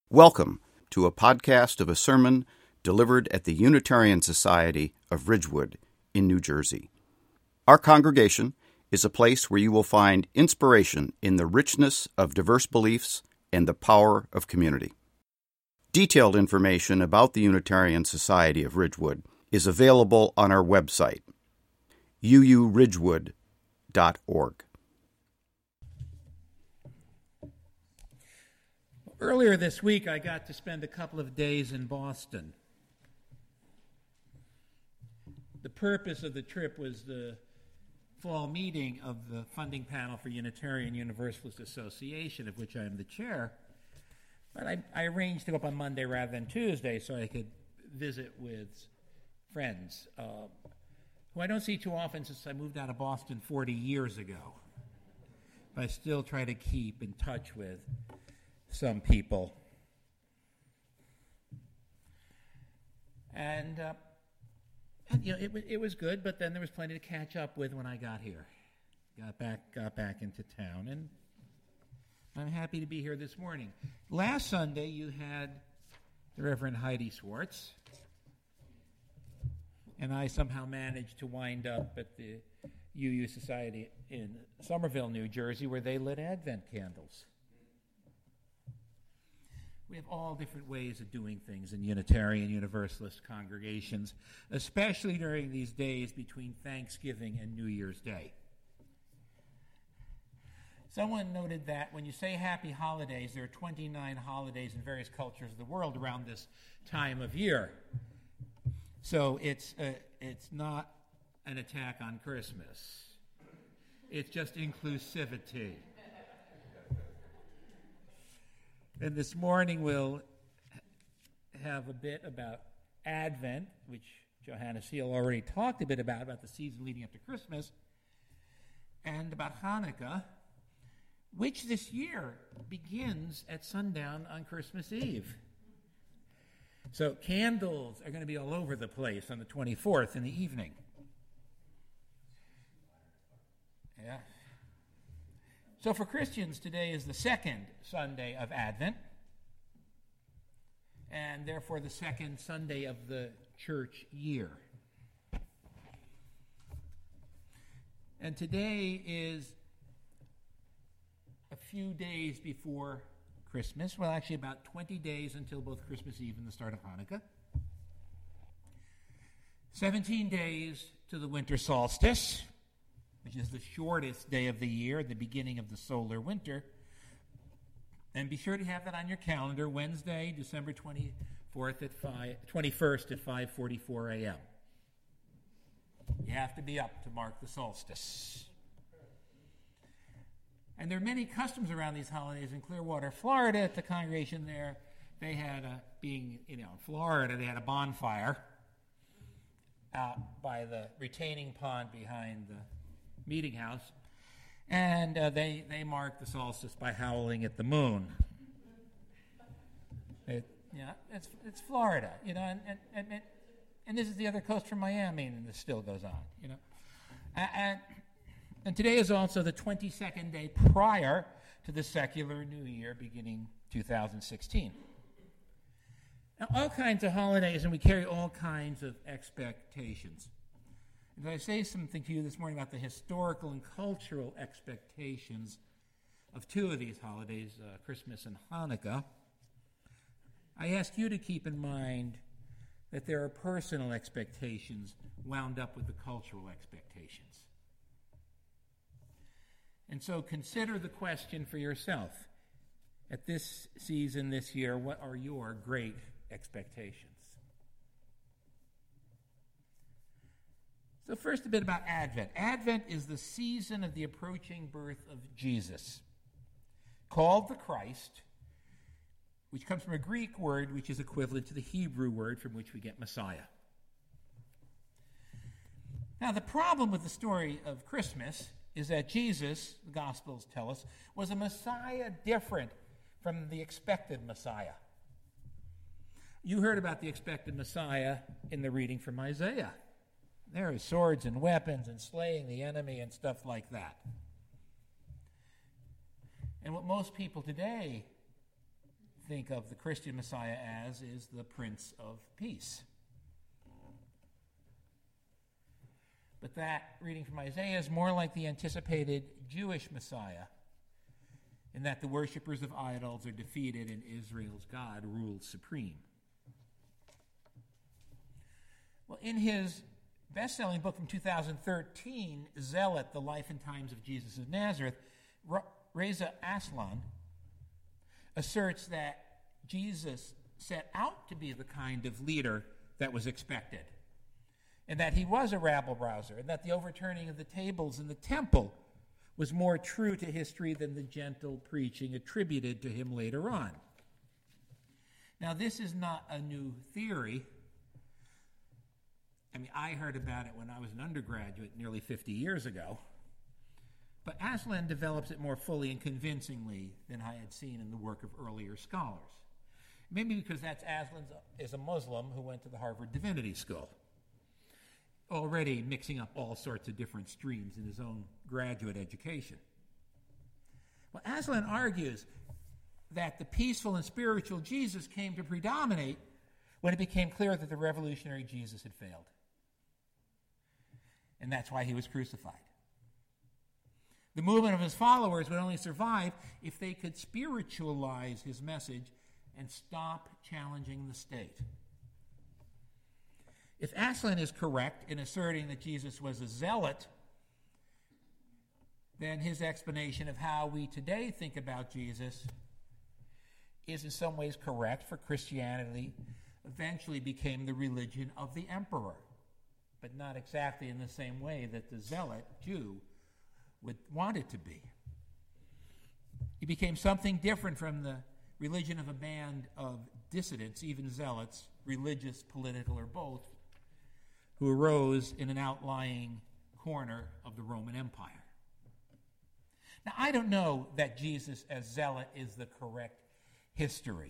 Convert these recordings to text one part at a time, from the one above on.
Welcome to a podcast of a sermon delivered at the Unitarian Society of Ridgewood in New Jersey. Our congregation is a place where you will find inspiration in the richness of diverse beliefs and the power of community. Detailed information about the Unitarian Society of Ridgewood is available on our website, uuridgewood.org. Earlier this week, I got to spend a couple of days in Boston. The purpose of the trip was the fall meeting of the funding panel for Unitarian Universalist Association, of which I am the chair. But I arranged to go up on Monday rather than Tuesday so I could visit with friends who I don't see too often since I moved out of Boston 40 years ago. But I still try to keep in touch with some people. And it was good, but then there was plenty to catch up with when I got here. Got back into town, and I'm happy to be here this morning. Last Sunday, you had the Reverend Heidi Swartz, and I somehow managed to wind up at the UU Society in Somerville, New Jersey, where they lit Advent candles. We have all different ways of doing things in Unitarian Universalist congregations, especially during these days between Thanksgiving and New Year's Day. Someone noted that when you say happy holidays, there are 29 holidays in various cultures of the world around this time of year. So it's not an attack on Christmas. It's just inclusivity. And this morning we'll have a bit about Advent, which Johanna Seal already talked a bit about the season leading up to Christmas, and about Hanukkah, which this year begins at sundown on Christmas Eve. So candles are going to be all over the place on the 24th in the evening. Yeah. So for Christians, today is the second Sunday of Advent, and therefore the second Sunday of the church year. And today is a few days before Christmas, well, actually about 20 days until both Christmas Eve and the start of Hanukkah. 17 days to the winter solstice, which is the shortest day of the year, the beginning of the solar winter. And be sure to have that on your calendar, Wednesday, December 21st at 5:44 a.m. You have to be up to mark the solstice. And there are many customs around these holidays. In Clearwater, Florida, at the congregation there, they had in Florida, they had a bonfire out by the retaining pond behind the meeting house, and they marked the solstice by howling at the moon. It's Florida, and this is the other coast from Miami, and this still goes on, And today is also the 22nd day prior to the secular New Year beginning 2016. Now, all kinds of holidays, and we carry all kinds of expectations. And I say something to you this morning about the historical and cultural expectations of two of these holidays, Christmas and Hanukkah. I ask you to keep in mind that there are personal expectations wound up with the cultural expectations. And so consider the question for yourself. At this season, this year, what are your great expectations? So first, a bit about Advent. Advent is the season of the approaching birth of Jesus, called the Christ, which comes from a Greek word which is equivalent to the Hebrew word from which we get Messiah. Now, the problem with the story of Christmas is that Jesus, the Gospels tell us, was a Messiah different from the expected Messiah. You heard about the expected Messiah in the reading from Isaiah. There are swords and weapons and slaying the enemy and stuff like that. And what most people today think of the Christian Messiah as is the Prince of Peace. But that, reading from Isaiah, is more like the anticipated Jewish Messiah, in that the worshippers of idols are defeated and Israel's God rules supreme. Well, in his best-selling book from 2013, Zealot, The Life and Times of Jesus of Nazareth, Reza Aslan asserts that Jesus set out to be the kind of leader that was expected, and that he was a rabble-rouser, and that the overturning of the tables in the temple was more true to history than the gentle preaching attributed to him later on. Now, this is not a new theory. I mean, I heard about it when I was an undergraduate nearly 50 years ago. But Aslan develops it more fully and convincingly than I had seen in the work of earlier scholars. Maybe because Aslan is a Muslim who went to the Harvard Divinity School, already mixing up all sorts of different streams in his own graduate education. Well, Aslan argues that the peaceful and spiritual Jesus came to predominate when it became clear that the revolutionary Jesus had failed. And that's why he was crucified. The movement of his followers would only survive if they could spiritualize his message and stop challenging the state. If Aslan is correct in asserting that Jesus was a zealot, then his explanation of how we today think about Jesus is in some ways correct, for Christianity eventually became the religion of the emperor, but not exactly in the same way that the zealot Jew would want it to be. It became something different from the religion of a band of dissidents, even zealots, religious, political, or both, who arose in an outlying corner of the Roman Empire. Now, I don't know that Jesus as zealot is the correct history.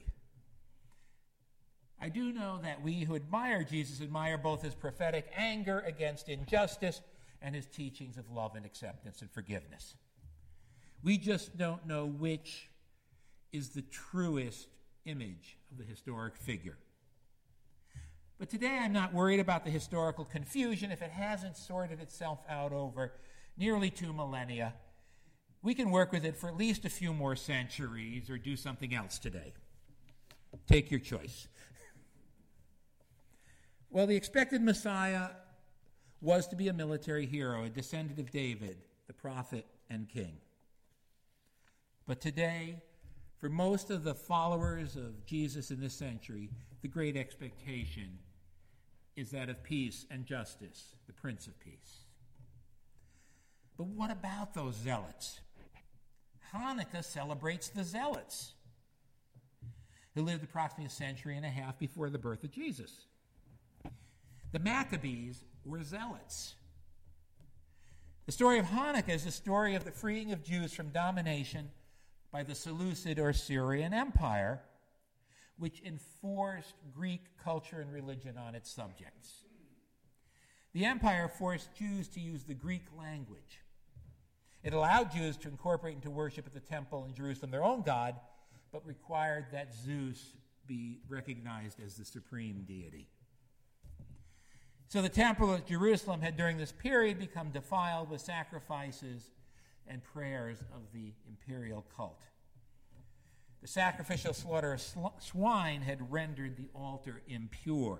I do know that we who admire Jesus admire both his prophetic anger against injustice and his teachings of love and acceptance and forgiveness. We just don't know which is the truest image of the historic figure. But today I'm not worried about the historical confusion if it hasn't sorted itself out over nearly 2 millennia. We can work with it for at least a few more centuries or do something else today. Take your choice. Well, the expected Messiah was to be a military hero, a descendant of David, the prophet and king. But today, for most of the followers of Jesus in this century, the great expectation is that of peace and justice, the Prince of Peace. But what about those zealots? Hanukkah celebrates the zealots, who lived approximately a century and a half before the birth of Jesus. The Maccabees were zealots. The story of Hanukkah is the story of the freeing of Jews from domination by the Seleucid or Syrian Empire, which enforced Greek culture and religion on its subjects. The empire forced Jews to use the Greek language. It allowed Jews to incorporate into worship at the temple in Jerusalem their own god, but required that Zeus be recognized as the supreme deity. So the temple at Jerusalem had during this period become defiled with sacrifices and prayers of the imperial cult. The sacrificial slaughter of swine had rendered the altar impure.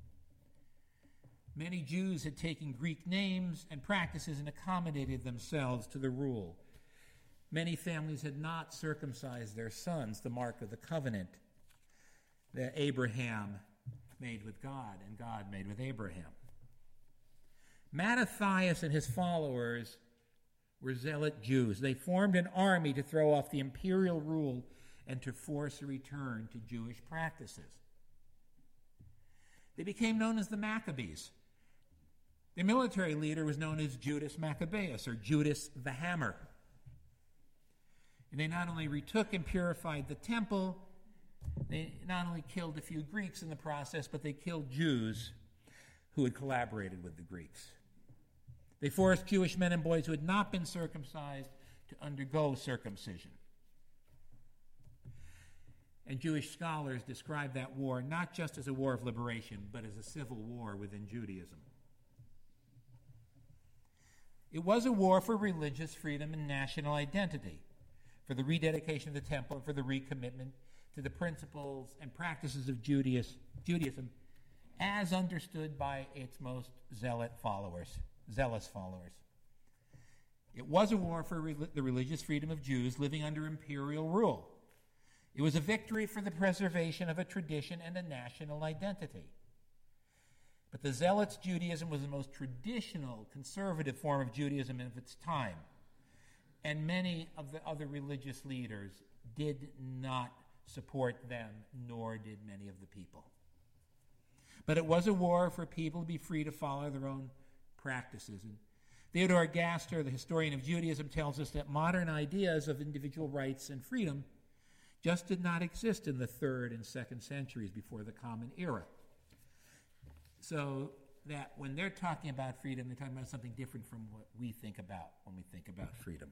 Many Jews had taken Greek names and practices and accommodated themselves to the rule. Many families had not circumcised their sons, the mark of the covenant that Abraham made with God and God made with Abraham. Mattathias and his followers were zealot Jews. They formed an army to throw off the imperial rule and to force a return to Jewish practices. They became known as the Maccabees. The military leader was known as Judas Maccabeus, or Judas the Hammer. And they not only retook and purified the temple, they not only killed a few Greeks in the process, but they killed Jews who had collaborated with the Greeks. They forced Jewish men and boys who had not been circumcised to undergo circumcision. And Jewish scholars describe that war not just as a war of liberation, but as a civil war within Judaism. It was a war for religious freedom and national identity, for the rededication of the temple and for the recommitment to the principles and practices of Judaism as understood by its most zealous followers. It was a war for the religious freedom of Jews living under imperial rule. It was a victory for the preservation of a tradition and a national identity. But the Zealots' Judaism was the most traditional, conservative form of Judaism of its time. And many of the other religious leaders did not support them, nor did many of the people. But it was a war for people to be free to follow their own practices. And Theodore Gaster, the historian of Judaism, tells us that modern ideas of individual rights and freedom just did not exist in the 3rd and 2nd centuries before the Common Era. So that when they're talking about freedom, they're talking about something different from what we think about when we think about freedom.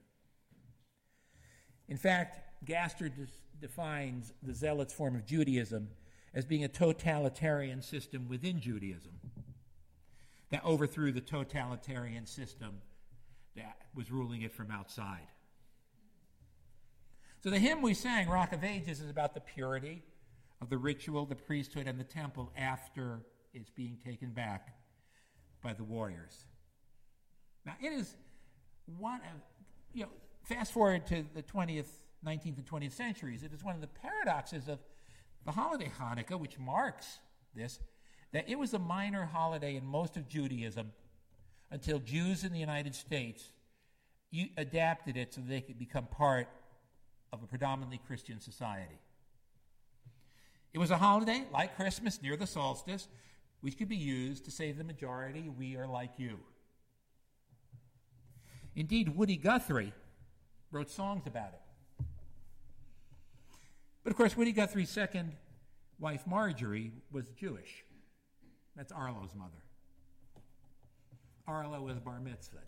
In fact, Gaster defines the Zealots' form of Judaism as being a totalitarian system within Judaism that overthrew the totalitarian system that was ruling it from outside. So the hymn we sang, Rock of Ages, is about the purity of the ritual, the priesthood, and the temple after it's being taken back by the warriors. Now, it is one of, fast forward to the 19th and 20th centuries, it is one of the paradoxes of the holiday Hanukkah, which marks this, that it was a minor holiday in most of Judaism until Jews in the United States adapted it so they could become part of a predominantly Christian society. It was a holiday, like Christmas, near the solstice, which could be used to say to the majority, we are like you. Indeed, Woody Guthrie wrote songs about it. But of course, Woody Guthrie's second wife, Marjorie, was Jewish. That's Arlo's mother. Arlo was bar mitzvahed.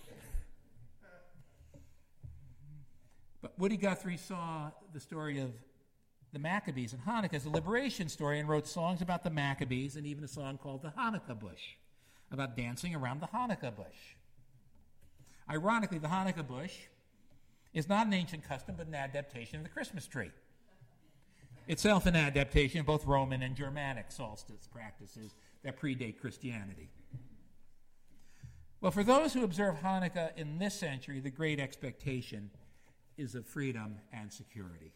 But Woody Guthrie saw the story of the Maccabees and Hanukkah as a liberation story and wrote songs about the Maccabees and even a song called the Hanukkah Bush, about dancing around the Hanukkah bush. Ironically, the Hanukkah bush is not an ancient custom, but an adaptation of the Christmas tree. Itself an adaptation of both Roman and Germanic solstice practices that predate Christianity. Well, for those who observe Hanukkah in this century, the great expectation is of freedom and security.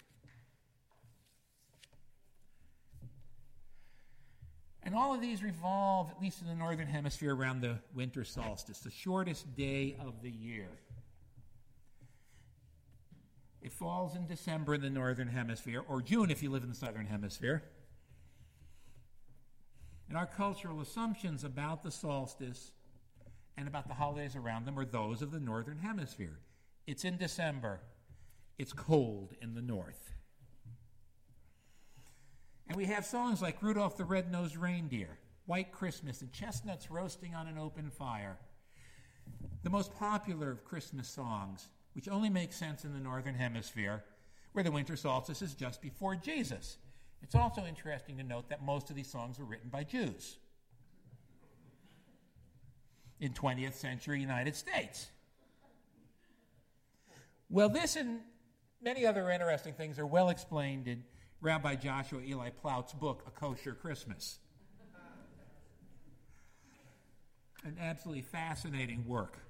And all of these revolve, at least in the northern hemisphere, around the winter solstice, the shortest day of the year. It falls in December in the northern hemisphere, or June if you live in the southern hemisphere. And our cultural assumptions about the solstice and about the holidays around them are those of the northern hemisphere. It's in December. It's cold in the north. And we have songs like Rudolph the Red-Nosed Reindeer, White Christmas, and Chestnuts Roasting on an Open Fire. The most popular of Christmas songs, which only make sense in the northern hemisphere, where the winter solstice is just before Jesus. It's also interesting to note that most of these songs were written by Jews in 20th century United States. Well, this and many other interesting things are well explained in Rabbi Joshua Eli Plout's book, A Kosher Christmas. An absolutely fascinating work.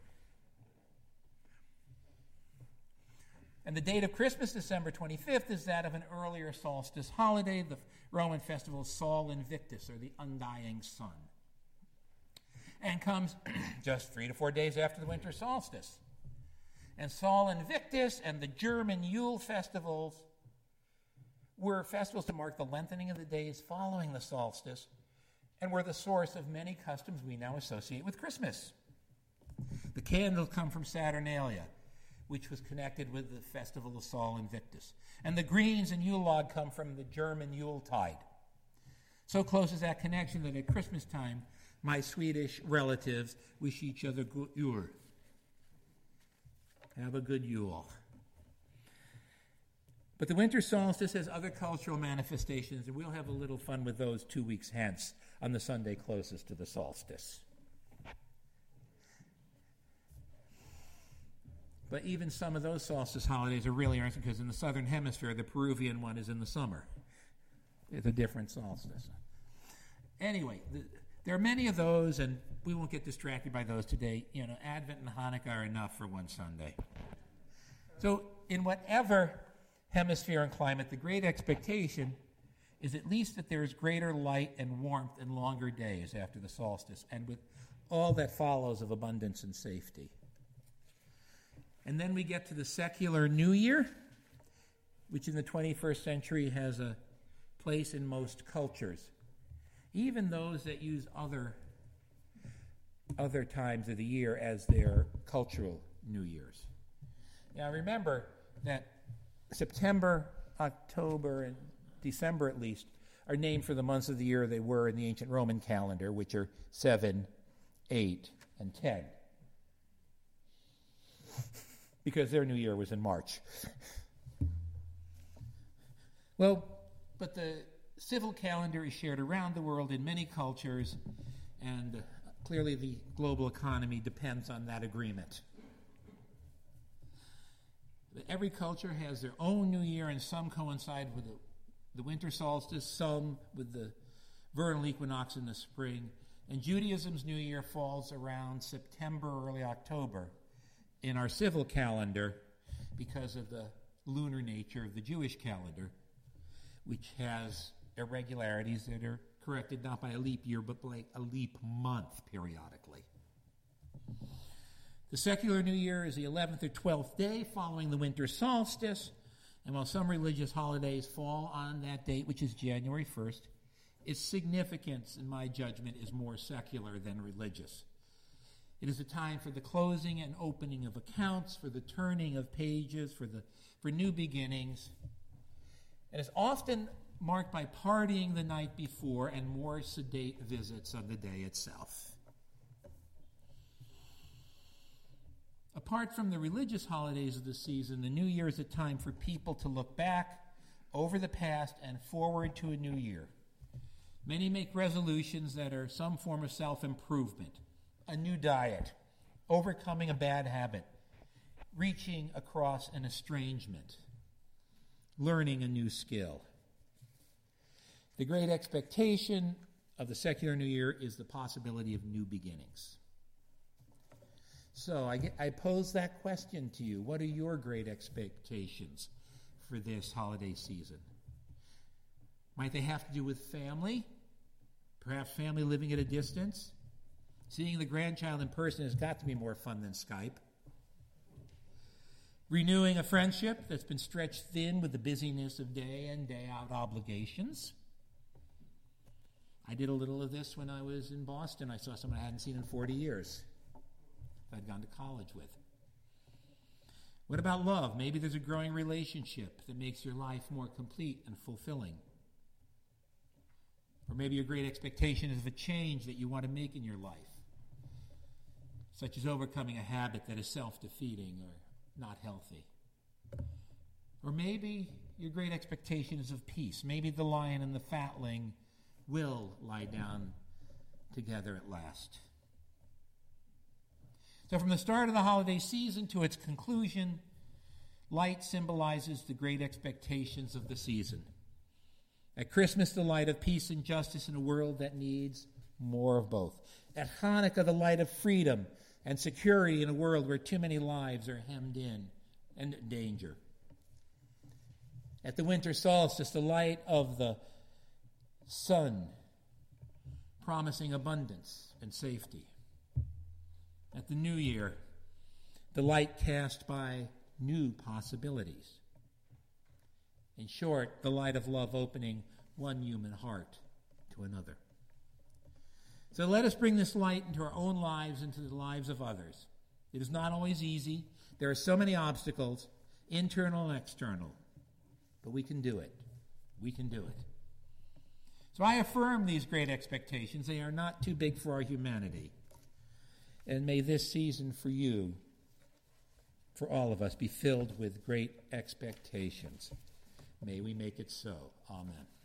And the date of Christmas, December 25th, is that of an earlier solstice holiday, the Roman festival Sol Invictus, or the Undying Sun, and comes just 3 to 4 days after the winter solstice. And Sol Invictus and the German Yule festivals were festivals to mark the lengthening of the days following the solstice and were the source of many customs we now associate with Christmas. The candles come from Saturnalia, which was connected with the festival of Sol Invictus. And the greens and Yule log come from the German Yuletide. So close is that connection that at Christmas time, my Swedish relatives wish each other good Yule. Have a good Yule. But the winter solstice has other cultural manifestations, and we'll have a little fun with those 2 weeks hence on the Sunday closest to the solstice. But even some of those solstice holidays are really aren't, because in the southern hemisphere, the Peruvian one is in the summer. It's a different solstice. Anyway, there are many of those, and we won't get distracted by those today. Advent and Hanukkah are enough for one Sunday. So in whatever hemisphere and climate, the great expectation is at least that there is greater light and warmth and longer days after the solstice, and with all that follows of abundance and safety. And then we get to the secular New Year, which in the 21st century has a place in most cultures, even those that use other times of the year as their cultural New Years. Now remember that September, October, and December at least are named for the months of the year they were in the ancient Roman calendar, which are 7, 8, and 10. Because their New Year was in March. Well, but the civil calendar is shared around the world in many cultures, and clearly the global economy depends on that agreement. But every culture has their own New Year, and some coincide with the winter solstice, some with the vernal equinox in the spring, and Judaism's New Year falls around September, early October in our civil calendar because of the lunar nature of the Jewish calendar, which has irregularities that are corrected not by a leap year, but by a leap month periodically. The secular New Year is the 11th or 12th day following the winter solstice, and while some religious holidays fall on that date, which is January 1st, its significance, in my judgment, is more secular than religious. It is a time for the closing and opening of accounts, for the turning of pages, for new beginnings. And it's often marked by partying the night before and more sedate visits on the day itself. Apart from the religious holidays of the season, the New Year is a time for people to look back over the past and forward to a new year. Many make resolutions that are some form of self-improvement. A new diet, overcoming a bad habit, reaching across an estrangement, learning a new skill. The great expectation of the secular New Year is the possibility of new beginnings. So I pose that question to you. What are your great expectations for this holiday season? Might they have to do with family? Perhaps family living at a distance? Seeing the grandchild in person has got to be more fun than Skype. Renewing a friendship that's been stretched thin with the busyness of day in, day out obligations. I did a little of this when I was in Boston. I saw someone I hadn't seen in 40 years I'd gone to college with. What about love? Maybe there's a growing relationship that makes your life more complete and fulfilling. Or maybe your great expectation is of a change that you want to make in your life, such as overcoming a habit that is self-defeating or not healthy. Or maybe your great expectation is of peace. Maybe the lion and the fatling will lie down together at last. So from the start of the holiday season to its conclusion, light symbolizes the great expectations of the season. At Christmas, the light of peace and justice in a world that needs more of both. At Hanukkah, the light of freedom and security in a world where too many lives are hemmed in and in danger. At the winter solstice, the light of the sun, promising abundance and safety. At the new year, the light cast by new possibilities. In short, the light of love opening one human heart to another. So let us bring this light into our own lives, into the lives of others. It is not always easy. There are so many obstacles, internal and external. But we can do it. We can do it. So I affirm these great expectations. They are not too big for our humanity. And may this season for you, for all of us, be filled with great expectations. May we make it so. Amen.